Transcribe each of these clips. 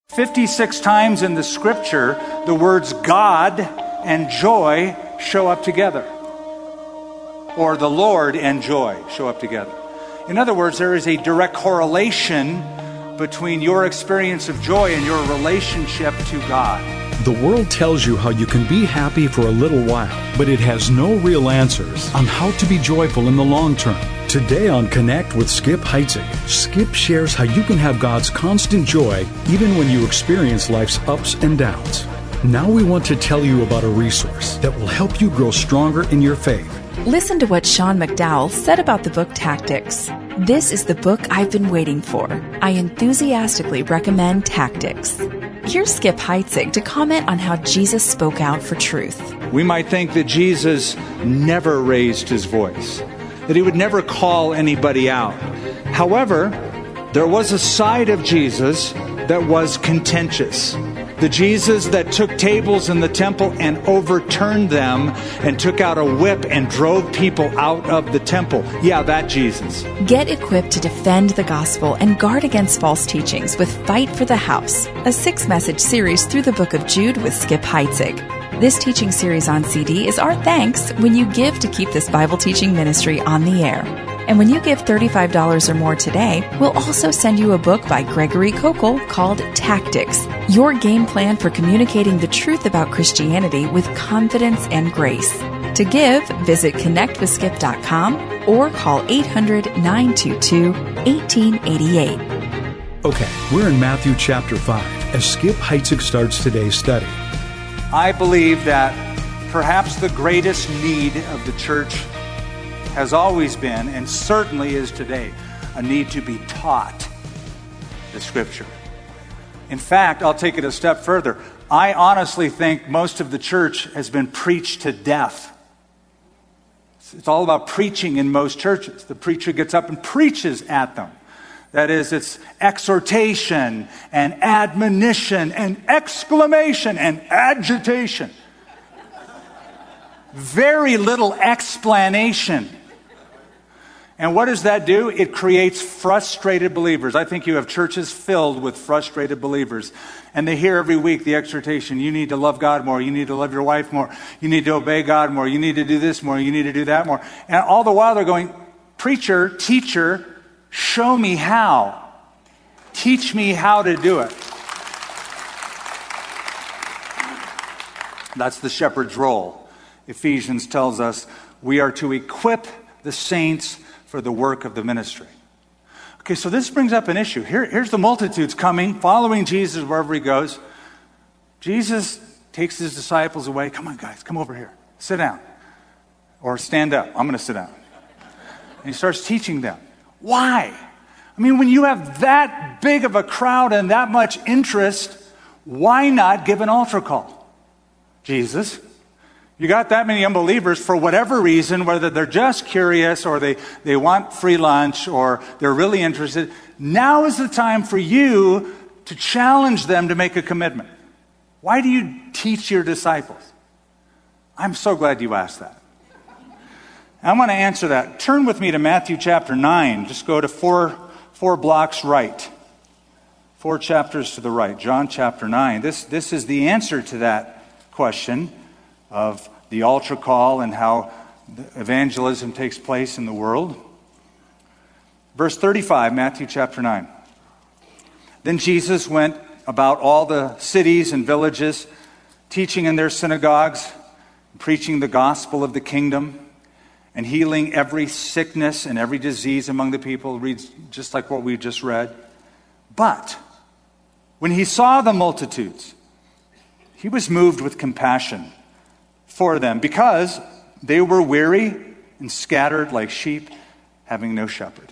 56 times in the scripture, the words God and joy show up together. Or the Lord and joy show up together. In other words, there is a direct correlation between your experience of joy and your relationship to God. The world tells you how you can be happy for a little while, but it has no real answers on how to be joyful in the long term. Today on Connect with Skip Heitzig, Skip shares how you can have God's constant joy even when you experience life's ups and downs. Now we want to tell you about a resource that will help you grow stronger in your faith. Listen to what Sean McDowell said about the book Tactics. This is the book I've been waiting for. I enthusiastically recommend Tactics. Here's Skip Heitzig to comment on how Jesus spoke out for truth. We might think that Jesus never raised his voice, that he would never call anybody out. However, there was a side of Jesus that was contentious. The Jesus that took tables in the temple and overturned them and took out a whip and drove people out of the temple. Yeah, that Jesus. Get equipped to defend the gospel and guard against false teachings with Fight for the House, a 6-message series through the book of Jude with Skip Heitzig. This teaching series on CD is our thanks when you give to keep this Bible teaching ministry on the air. And when you give $35 or more today, we'll also send you a book by Gregory Kokel called Tactics, your game plan for communicating the truth about Christianity with confidence and grace. To give, visit connectwithskip.com or call 800-922-1888. Okay, we're in Matthew chapter 5 as Skip Heitzig starts today's study. I believe that perhaps the greatest need of the church has always been, and certainly is today, a need to be taught the Scripture. In fact, I'll take it a step further. I honestly think most of the church has been preached to death. It's all about preaching in most churches. The preacher gets up and preaches at them. That is, it's exhortation and admonition and exclamation and agitation. Very little explanation. And what does that do? It creates frustrated believers. I think you have churches filled with frustrated believers. And they hear every week the exhortation, you need to love God more, you need to love your wife more, you need to obey God more, you need to do this more, you need to do that more. And all the while they're going, preacher, teacher, show me how. Teach me how to do it. That's the shepherd's role. Ephesians tells us we are to equip the saints for the work of the ministry. Okay, so this brings up an issue. Here's the multitudes coming, following Jesus wherever he goes. Jesus takes his disciples away. Come on, guys, come over here. Sit down. Or stand up. I'm going to sit down. And he starts teaching them. Why? I mean, when you have that big of a crowd and that much interest, why not give an altar call? Jesus, you got that many unbelievers for whatever reason, whether they're just curious or they want free lunch or they're really interested. Now is the time for you to challenge them to make a commitment. Why do you teach your disciples? I'm so glad you asked that. I want to answer that. Turn with me to Matthew chapter 9. Just go to four blocks right. 4 chapters to the right. John chapter 9. This is the answer to that question of the altar call and how evangelism takes place in the world. Verse 35, Matthew chapter 9. Then Jesus went about all the cities and villages, teaching in their synagogues, preaching the gospel of the kingdom, and healing every sickness and every disease among the people. It reads just like what we just read. But when he saw the multitudes, he was moved with compassion for them, because they were weary and scattered like sheep, having no shepherd.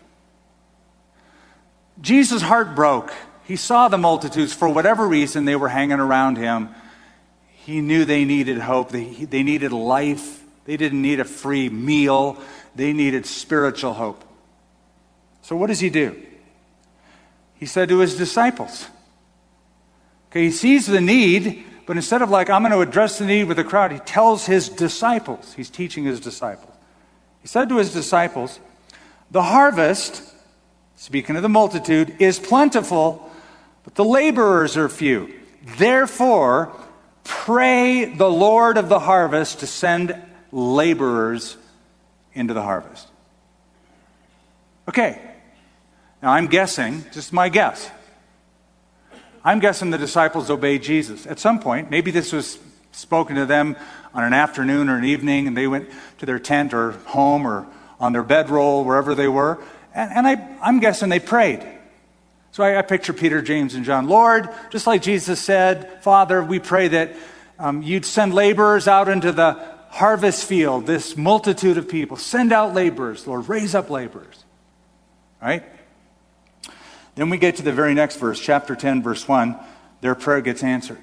Jesus' heart broke. He saw the multitudes. For whatever reason, they were hanging around him. He knew they needed hope. They needed life. They didn't need a free meal. They needed spiritual hope. So what does he do? He said to his disciples, okay, he sees the need, but instead of I'm going to address the need with the crowd, he tells his disciples. He's teaching his disciples. He said to his disciples, the harvest, speaking of the multitude, is plentiful, but the laborers are few. Therefore, pray the Lord of the harvest to send laborers into the harvest. Okay. Now I'm guessing, just my guess, I'm guessing the disciples obeyed Jesus. At some point, maybe this was spoken to them on an afternoon or an evening, and they went to their tent or home or on their bedroll, wherever they were, and I'm guessing they prayed. So I picture Peter, James, and John. Lord, just like Jesus said, Father, we pray that you'd send laborers out into the harvest field, this multitude of people. Send out laborers, Lord. Raise up laborers. All right? Then we get to the very next verse, chapter 10, verse 1. Their prayer gets answered.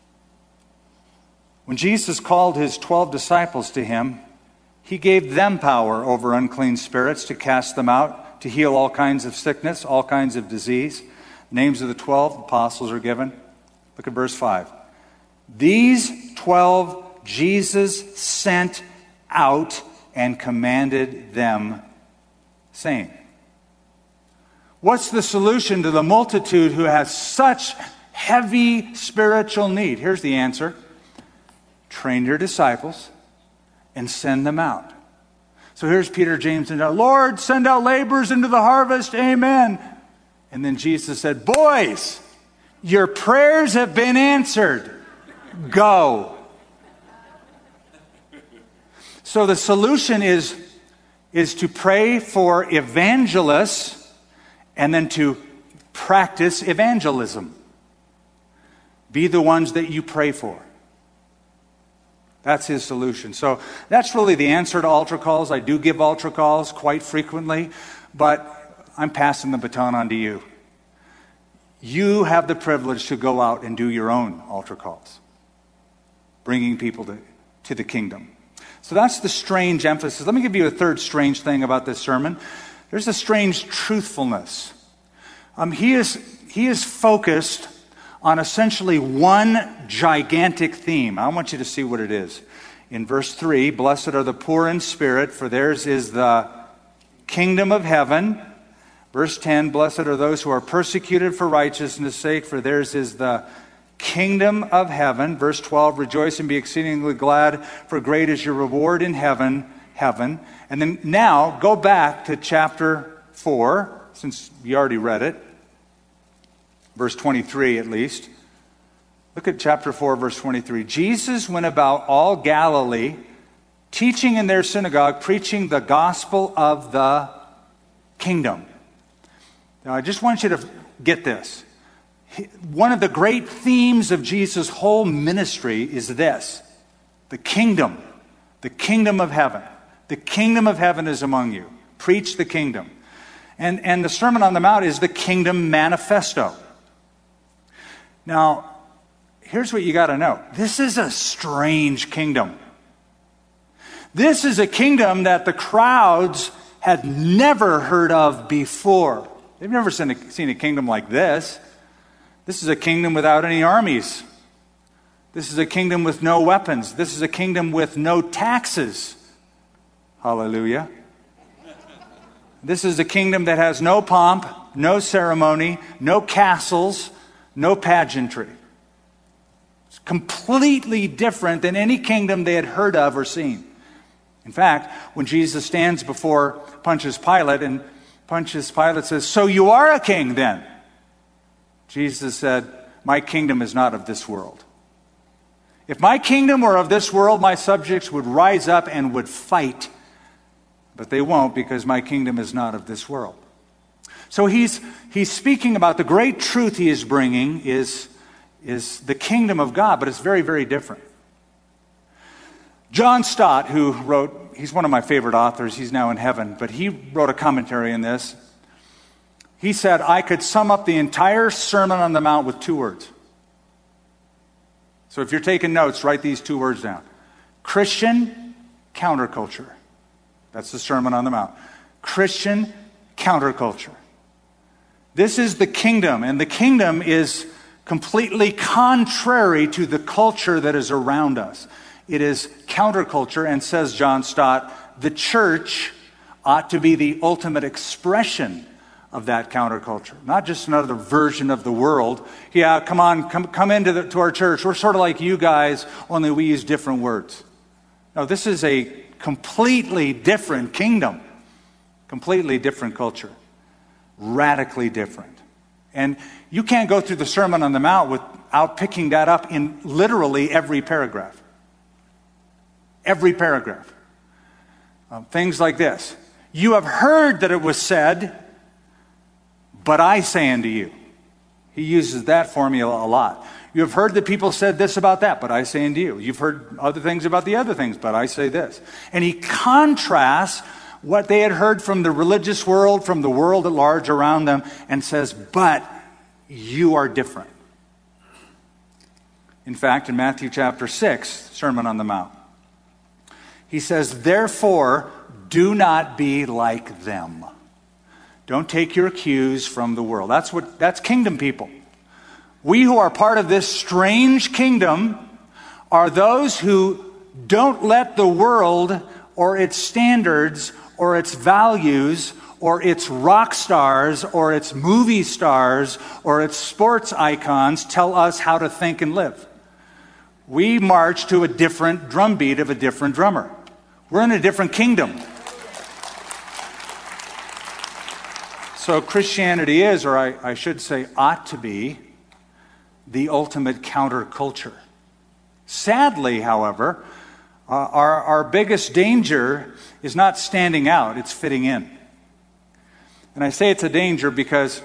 When Jesus called his 12 disciples to him, he gave them power over unclean spirits to cast them out, to heal all kinds of sickness, all kinds of disease. The names of the 12 apostles are given. Look at verse 5. These 12 Jesus sent out and commanded them, saying. What's the solution to the multitude who has such heavy spiritual need? Here's the answer. Train your disciples and send them out. So here's Peter, James, and John. Lord, send out laborers into the harvest. Amen. And then Jesus said, boys, your prayers have been answered. Go. So the solution is to pray for evangelists and then to practice evangelism. Be the ones that you pray for. That's his solution. So that's really the answer to altar calls. I do give altar calls quite frequently, but I'm passing the baton on to you. You have the privilege to go out and do your own altar calls, bringing people to the kingdom. So that's the strange emphasis. Let me give you a third strange thing about this sermon. There's a strange truthfulness. He is focused on essentially one gigantic theme. I want you to see what it is. In verse 3, blessed are the poor in spirit, for theirs is the kingdom of heaven. Verse 10, blessed are those who are persecuted for righteousness' sake, for theirs is the kingdom of heaven. Verse 12, rejoice and be exceedingly glad, for great is your reward in heaven. And then now go back to chapter 4, since you already read it. Verse 23 at least. Look at chapter 4, verse 23. Jesus went about all Galilee, teaching in their synagogue, preaching the gospel of the kingdom. Now I just want you to get this. One of the great themes of Jesus' whole ministry is this. The kingdom of heaven. The kingdom of heaven is among you. Preach the kingdom. And the Sermon on the Mount is the kingdom manifesto. Now, here's what you got to know. This is a strange kingdom. This is a kingdom that the crowds had never heard of before. They've never seen a kingdom like this. This is a kingdom without any armies. This is a kingdom with no weapons. This is a kingdom with no taxes. Hallelujah. This is a kingdom that has no pomp, no ceremony, no castles, no pageantry. It's completely different than any kingdom they had heard of or seen. In fact, when Jesus stands before Pontius Pilate, and Pontius Pilate says, "So you are a king then?" Jesus said, "My kingdom is not of this world. If my kingdom were of this world, my subjects would rise up and would fight. But they won't, because my kingdom is not of this world." So he's speaking about the great truth he is bringing is the kingdom of God, but it's very, very different. John Stott, who wrote, he's one of my favorite authors, he's now in heaven, but he wrote a commentary on this. He said, I could sum up the entire Sermon on the Mount with 2 words. So if you're taking notes, write these 2 words down. Christian counterculture. That's the Sermon on the Mount. Christian counterculture. This is the kingdom, and the kingdom is completely contrary to the culture that is around us. It is counterculture, and says John Stott, the church ought to be the ultimate expression of that counterculture. Not just another version of the world. Yeah, come on, come into to our church. We're sort of like you guys, only we use different words. No, this is a completely different kingdom. Completely different culture. Radically different. And you can't go through the Sermon on the Mount without picking that up in literally every paragraph. Every paragraph. Things like this. You have heard that it was said, but I say unto you. He uses that formula a lot. You have heard that people said this about that, but I say unto you. You've heard other things about the other things, but I say this. And he contrasts what they had heard from the religious world, from the world at large around them, and says, but you are different. In fact, in Matthew chapter 6, Sermon on the Mount, he says, therefore, do not be like them. Don't take your cues from the world. That's kingdom people. We who are part of this strange kingdom are those who don't let the world or its standards or its values or its rock stars or its movie stars or its sports icons tell us how to think and live. We march to a different drumbeat of a different drummer. We're in a different kingdom. So Christianity is, or I should say ought to be, the ultimate counterculture. Sadly, however, our biggest danger is not standing out, it's fitting in. And I say it's a danger because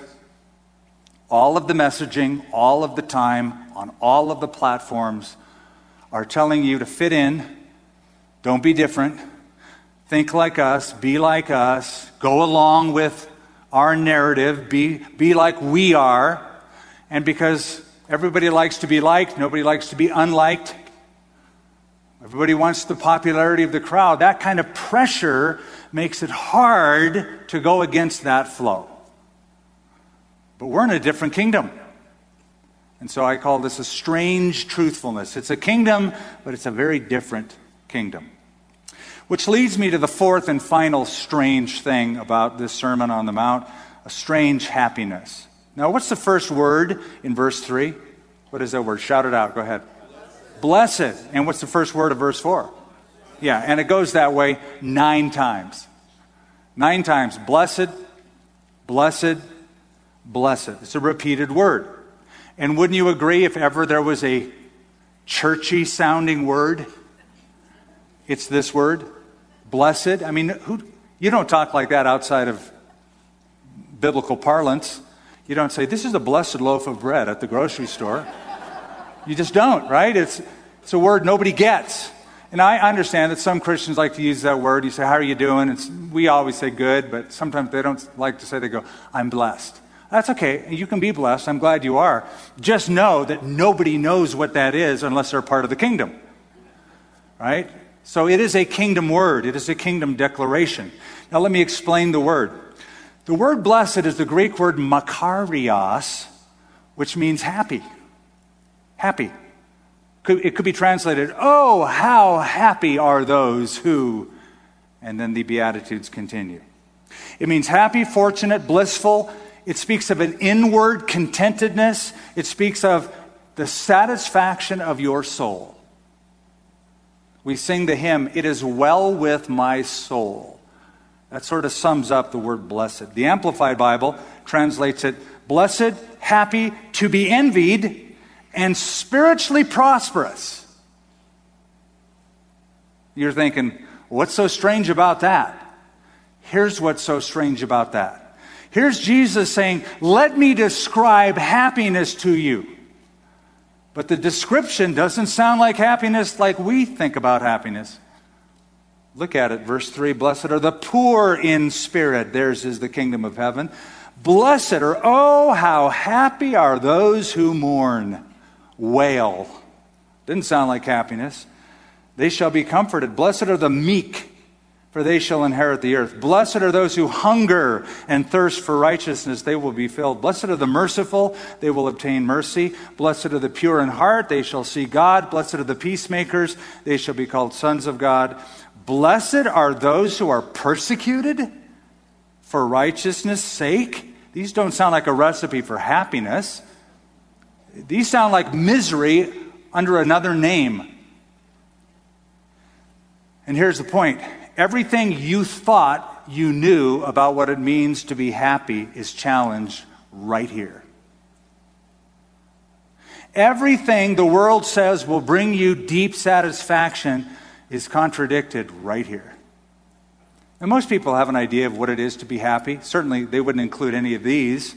all of the messaging, all of the time, on all of the platforms are telling you to fit in, don't be different, think like us, be like us, go along with our narrative, be like we are. And because everybody likes to be liked, nobody likes to be unliked, everybody wants the popularity of the crowd, that kind of pressure makes it hard to go against that flow. But we're in a different kingdom. And so I call this a strange truthfulness. It's a kingdom, but it's a very different kingdom. Which leads me to the fourth and final strange thing about this Sermon on the Mount, a strange happiness. Now, what's the first word in verse 3? What is that word? Shout it out. Go ahead. Blessed. And what's the first word of verse 4? Yeah, and it goes that way 9 times. 9 times. Blessed, blessed, blessed. It's a repeated word. And wouldn't you agree if ever there was a churchy sounding word? It's this word, blessed. I mean, you don't talk like that outside of biblical parlance. You don't say, this is a blessed loaf of bread at the grocery store. You just don't, right? It's a word nobody gets. And I understand that some Christians like to use that word. You say, how are you doing? We always say good, but sometimes they don't like to say, they go, I'm blessed. That's okay. You can be blessed. I'm glad you are. Just know that nobody knows what that is unless they're part of the kingdom. Right? So it is a kingdom word. It is a kingdom declaration. Now let me explain the word. The word blessed is the Greek word makarios, which means happy. Happy. It could be translated, oh, how happy are those who, and then the Beatitudes continue. It means happy, fortunate, blissful. It speaks of an inward contentedness. It speaks of the satisfaction of your soul. We sing the hymn, it is well with my soul. That sort of sums up the word blessed. The Amplified Bible translates it, blessed, happy, to be envied, and spiritually prosperous. You're thinking, what's so strange about that? Here's what's so strange about that. Here's Jesus saying, let me describe happiness to you. But the description doesn't sound like happiness like we think about happiness. Look at it, verse 3, blessed are the poor in spirit. Theirs is the kingdom of heaven. Blessed are, oh, how happy are those who mourn. Wail. Didn't sound like happiness. They shall be comforted. Blessed are the meek, for they shall inherit the earth. Blessed are those who hunger and thirst for righteousness, they will be filled. Blessed are the merciful, they will obtain mercy. Blessed are the pure in heart, they shall see God. Blessed are the peacemakers, they shall be called sons of God. Blessed are those who are persecuted for righteousness' sake. These don't sound like a recipe for happiness. These sound like misery under another name. And here's the point. Everything you thought you knew about what it means to be happy is challenged right here. Everything the world says will bring you deep satisfaction is contradicted right here. And most people have an idea of what it is to be happy. Certainly, they wouldn't include any of these.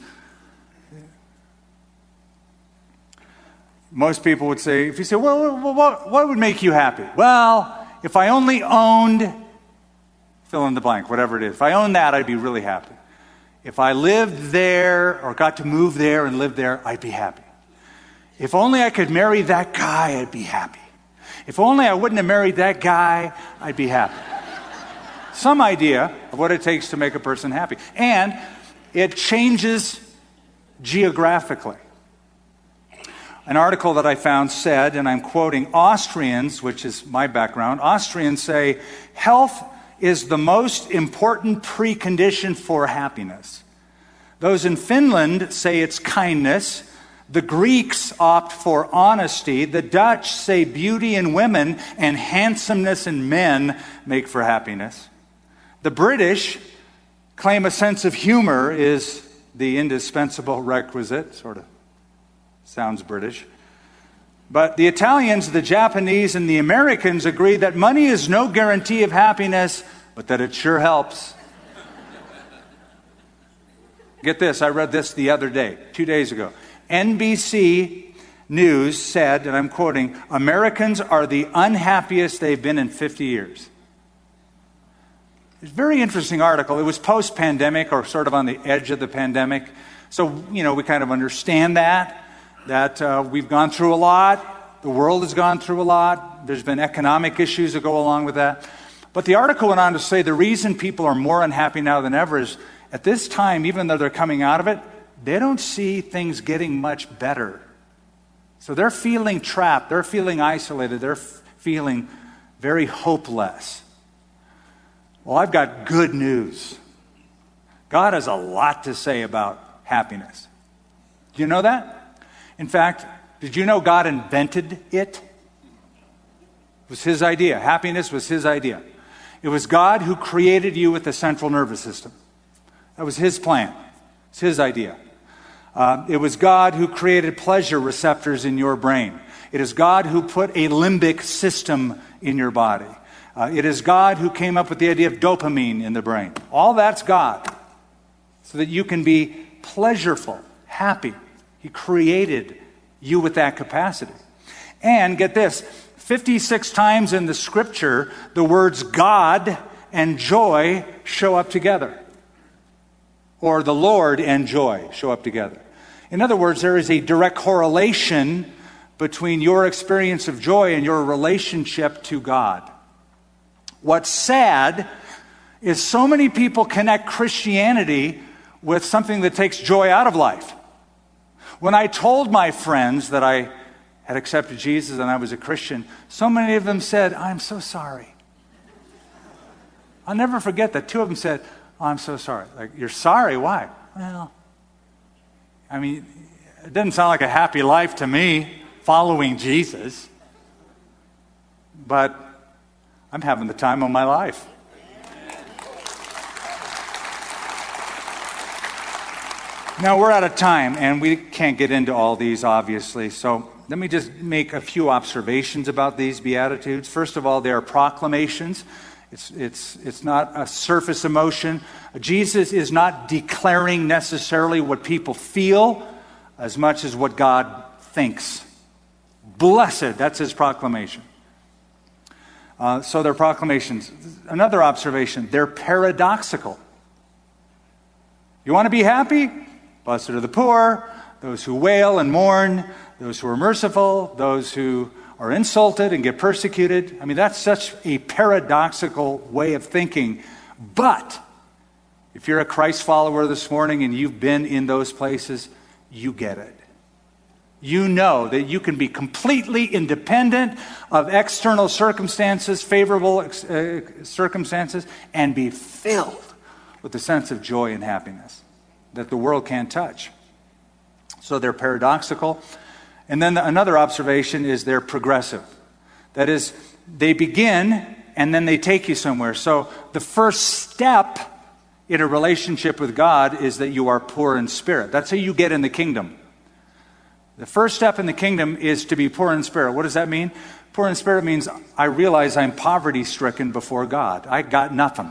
Most people would say, if you say, well, what would make you happy? Well, if I only owned, fill in the blank, whatever it is. If I owned that, I'd be really happy. If I lived there or got to move there and live there, I'd be happy. If only I could marry that guy, I'd be happy. If only I wouldn't have married that guy, I'd be happy. Some idea of what it takes to make a person happy. And it changes geographically. An article that I found said, and I'm quoting, Austrians, which is my background, Austrians say, health is the most important precondition for happiness. Those in Finland say it's kindness. The Greeks opt for honesty. The Dutch say beauty in women and handsomeness in men make for happiness. The British claim a sense of humor is the indispensable requisite. Sort of sounds British. But the Italians, the Japanese, and the Americans agree that money is no guarantee of happiness, but that it sure helps. Get this, I read this the other day, 2 days ago. NBC News said, and I'm quoting, Americans are the unhappiest they've been in 50 years. It's a very interesting article. It was post-pandemic or sort of on the edge of the pandemic. So, we kind of understand that we've gone through a lot. The world has gone through a lot. There's been economic issues that go along with that. But the article went on to say the reason people are more unhappy now than ever is at this time, even though they're coming out of it, they don't see things getting much better. So they're feeling trapped. They're feeling isolated. They're feeling very hopeless. Well, I've got good news. God has a lot to say about happiness. Do you know that? In fact, did you know God invented it? It was His idea. Happiness was His idea. It was God who created you with the central nervous system. That was His plan. It's His idea. It was God who created pleasure receptors in your brain. It is God who put a limbic system in your body. It is God who came up with the idea of dopamine in the brain. All that's God. So that you can be pleasureful, happy. He created you with that capacity. And get this, 56 times in the scripture, the words God and joy show up together. Or the Lord and joy show up together. In other words, there is a direct correlation between your experience of joy and your relationship to God. What's sad is so many people connect Christianity with something that takes joy out of life. When I told my friends that I had accepted Jesus and I was a Christian, so many of them said, I'm so sorry. I'll never forget that. 2 of them said, oh, I'm so sorry. Like, you're sorry? Why? Well, it doesn't sound like a happy life to me, following Jesus. But I'm having the time of my life. Now, we're out of time, and we can't get into all these, obviously. So let me just make a few observations about these Beatitudes. First of all, they are proclamations. It's not a surface emotion. Jesus is not declaring necessarily what people feel as much as what God thinks. Blessed, that's His proclamation. So they're proclamations. Another observation, they're paradoxical. You want to be happy? Blessed are the poor, those who wail and mourn, those who are merciful, those who are insulted and get persecuted. That's such a paradoxical way of thinking. But if you're a Christ follower this morning and you've been in those places, you get it. You know that you can be completely independent of external circumstances, favorable circumstances, and be filled with a sense of joy and happiness. that the world can't touch. So they're paradoxical. And then another observation is they're progressive. That is, they begin and then they take you somewhere. So the first step in a relationship with God is that you are poor in spirit. That's how you get in the kingdom. The first step in the kingdom is to be poor in spirit. What does that mean? Poor in spirit means I realize I'm poverty-stricken before God. I got nothing.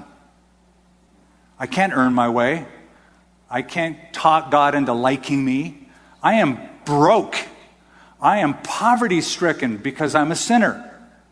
I can't earn my way. I can't talk God into liking me. I am broke. I am poverty-stricken because I'm a sinner.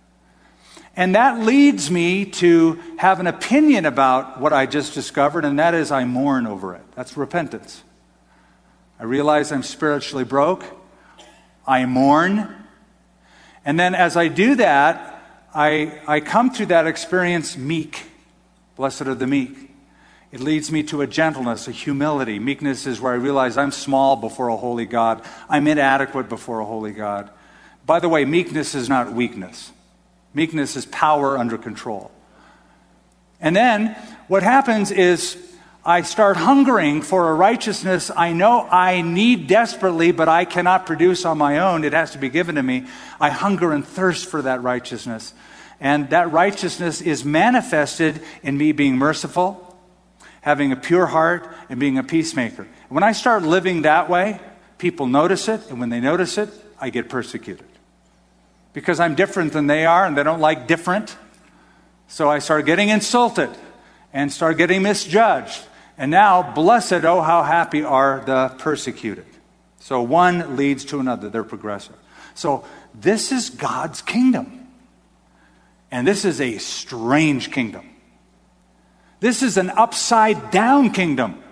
And that leads me to have an opinion about what I just discovered, and that is I mourn over it. That's repentance. I realize I'm spiritually broke. I mourn. And then as I do that, I come through that experience meek. Blessed are the meek. It leads me to a gentleness, a humility. Meekness is where I realize I'm small before a holy God. I'm inadequate before a holy God. By the way, meekness is not weakness. Meekness is power under control. And then what happens is I start hungering for a righteousness I know I need desperately, but I cannot produce on my own. It has to be given to me. I hunger and thirst for that righteousness. And that righteousness is manifested in me being merciful, having a pure heart, and being a peacemaker. When I start living that way, people notice it, and when they notice it, I get persecuted. Because I'm different than they are, and they don't like different. So I start getting insulted and start getting misjudged. And now, blessed, oh, how happy are the persecuted. So one leads to another. They're progressive. So this is God's kingdom. And this is a strange kingdom. This is an upside-down kingdom.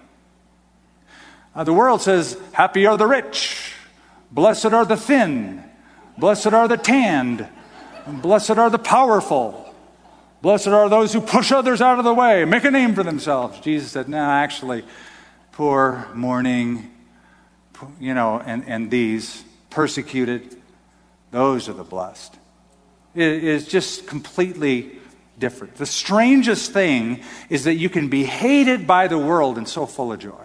The world says, happy are the rich. Blessed are the thin. Blessed are the tanned. And blessed are the powerful. Blessed are those who push others out of the way, make a name for themselves. Jesus said, no, actually, poor, mourning, and these persecuted, those are the blessed. It is just completely different. The strangest thing is that you can be hated by the world and so full of joy.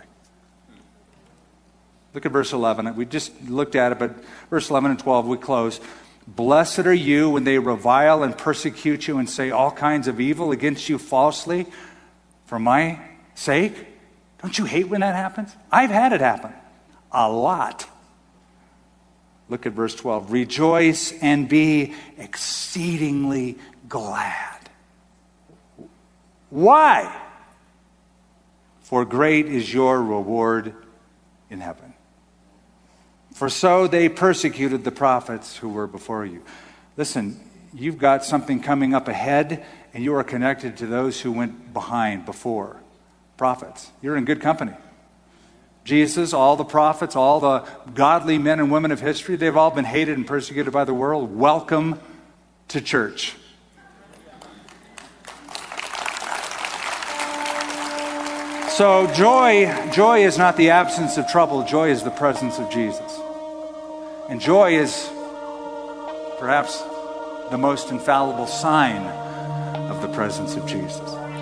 Look at verse 11. We just looked at it, but verse 11 and 12, we close. Blessed are you when they revile and persecute you and say all kinds of evil against you falsely for my sake. Don't you hate when that happens? I've had it happen a lot. Look at verse 12. Rejoice and be exceedingly glad. Why? For great is your reward in heaven. For so they persecuted the prophets who were before you. Listen, you've got something coming up ahead, and you are connected to those who went behind, before. Prophets. You're in good company. Jesus, all the prophets, all the godly men and women of history, they've all been hated and persecuted by the world. Welcome to church. So joy is not the absence of trouble. Joy is the presence of Jesus. And joy is perhaps the most infallible sign of the presence of Jesus.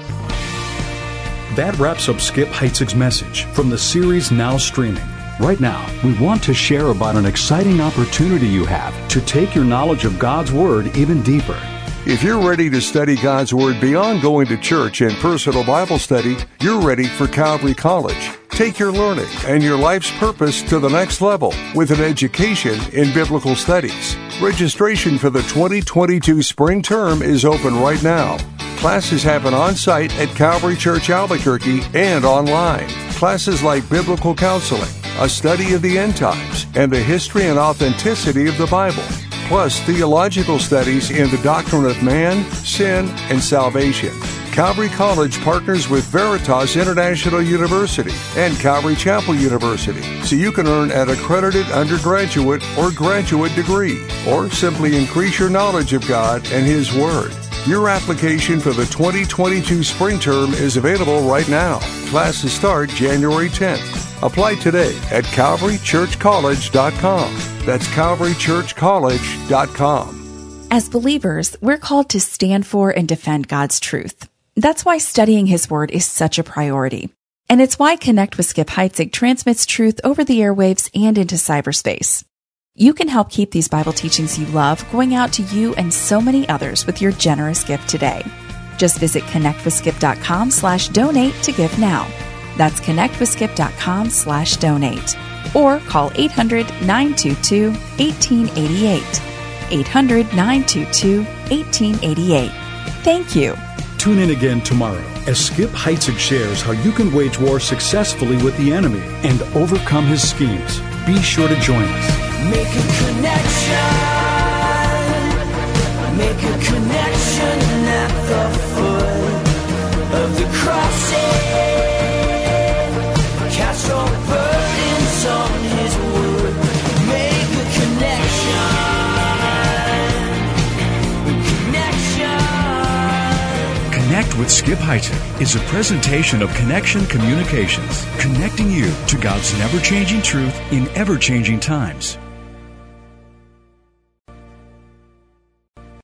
That wraps up Skip Heitzig's message from the series Now Streaming. Right now, we want to share about an exciting opportunity you have to take your knowledge of God's Word even deeper. If you're ready to study God's Word beyond going to church and personal Bible study, you're ready for Calvary College. Take your learning and your life's purpose to the next level with an education in biblical studies. Registration for the 2022 spring term is open right now. Classes happen on-site at Calvary Church Albuquerque and online. Classes like biblical counseling, a study of the end times, and the history and authenticity of the Bible, plus theological studies in the doctrine of man, sin, and salvation. Calvary College partners with Veritas International University and Calvary Chapel University, so you can earn an accredited undergraduate or graduate degree, or simply increase your knowledge of God and His Word. Your application for the 2022 spring term is available right now. Classes start January 10th. Apply today at calvarychurchcollege.com. That's calvarychurchcollege.com. As believers, we're called to stand for and defend God's truth. That's why studying His Word is such a priority. And it's why Connect with Skip Heitzig transmits truth over the airwaves and into cyberspace. You can help keep these Bible teachings you love going out to you and so many others with your generous gift today. Just visit connectwithskip.com/donate to give now. That's connectwithskip.com/donate. Or call 800-922-1888. 800-922-1888. Thank you. Tune in again tomorrow as Skip Heitzig shares how you can wage war successfully with the enemy and overcome his schemes. Be sure to join us. Make a connection. Make a connection at the foot of the cross. Cast your burdens on his wood. Make a connection. Connect with Skip Heitzig is a presentation of Connection Communications, connecting you to God's never-changing truth in ever-changing times.